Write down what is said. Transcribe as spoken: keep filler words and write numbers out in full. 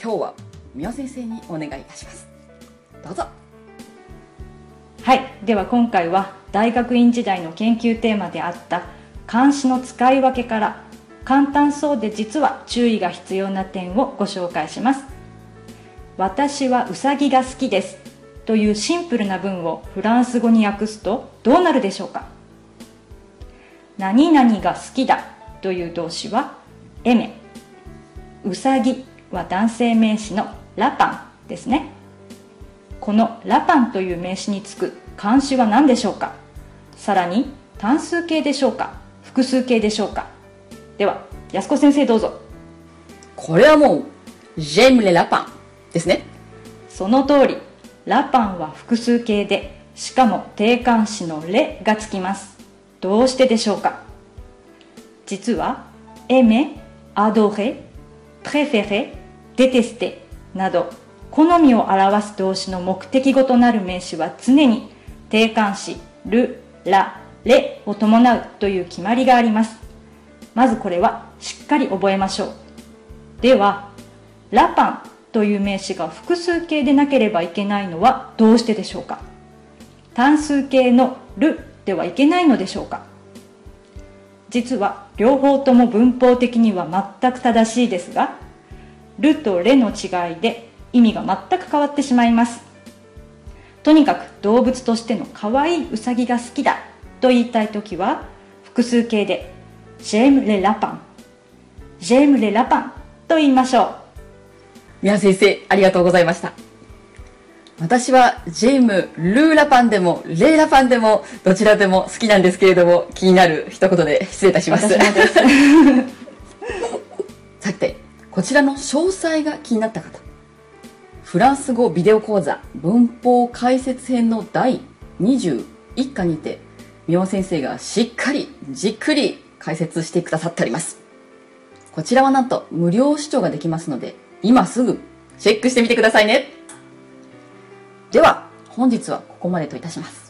今日はみわ先生にお願いいたします。どうぞ。 はい、では今回は大学院時代の研究テーマであった漢詩の使い分けから簡単そうで実は注意が必要な点をご紹介します。私はうさぎが好きですというシンプルな文をフランス語に訳すとどうなるでしょうか。何々が好きだという動詞はエメ、うさぎは男性名詞のラパンですね。このラパンという名詞につく漢詩は何でしょうか。さらに単数形でしょうか、複数形でしょうか。では安子先生どうぞ。 これはもうj'aime les lapinsですね。 その通り、ラパンは複数形で、しかも定冠詞のレがつきます。どうしてでしょうか。実はaimer、adorer、préférer、détester など好みを表す動詞の目的語となる名詞は常に定冠詞ル、ラ、レを伴うという決まりがあります。まずこれはしっかり覚えましょう。ではラパンという名詞が複数形でなければいけないのはどうしてでしょうか。単数形のルではいけないのでしょうか。実は両方とも文法的には全く正しいですが、ルとレの違いで意味が全く変わってしまいます。とにかく動物としての可愛いウサギが好きだと言いたいときは複数形でj'aime les lapins、j'aime les lapinsと言いましょう。 みわ先生、ありがとうございました。私はジェーム、ルーラパンでもレイラパンでもどちらでも好きなんですけれども、気になる一言で失礼いたします。 私もですさて、こちらの詳細が気になった方、フランス語ビデオ講座文法解説編のだいにじゅういっかにてみわ先生がしっかりじっくり解説してくださっております。こちらはなんと無料視聴ができますので、今すぐチェックしてみてくださいね。では本日はここまでといたします。